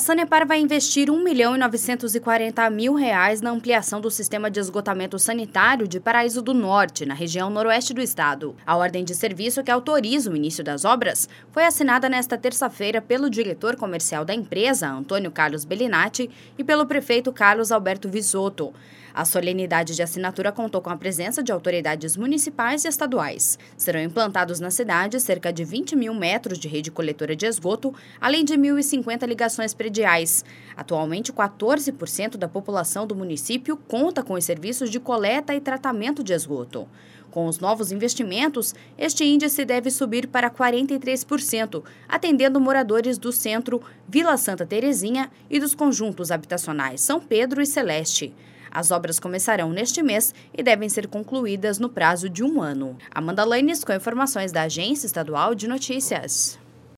Sanepar vai investir R$ 1.940.000 na ampliação do sistema de esgotamento sanitário de Paraíso do Norte, na região noroeste do estado. A ordem de serviço que autoriza o início das obras foi assinada nesta terça-feira pelo diretor comercial da empresa, Antônio Carlos Bellinati, e pelo prefeito Carlos Alberto Visotto. A solenidade de assinatura contou com a presença de autoridades municipais e estaduais. Serão implantados na cidade cerca de 20 mil metros de rede coletora de esgoto, além de 1.050 ligações prediais. Atualmente, 14% da população do município conta com os serviços de coleta e tratamento de esgoto. Com os novos investimentos, este índice deve subir para 43%, atendendo moradores do centro, Vila Santa Terezinha e dos conjuntos habitacionais São Pedro e Celeste. As obras começarão neste mês e devem ser concluídas no prazo de 1 ano. Amanda Lanes com informações da Agência Estadual de Notícias.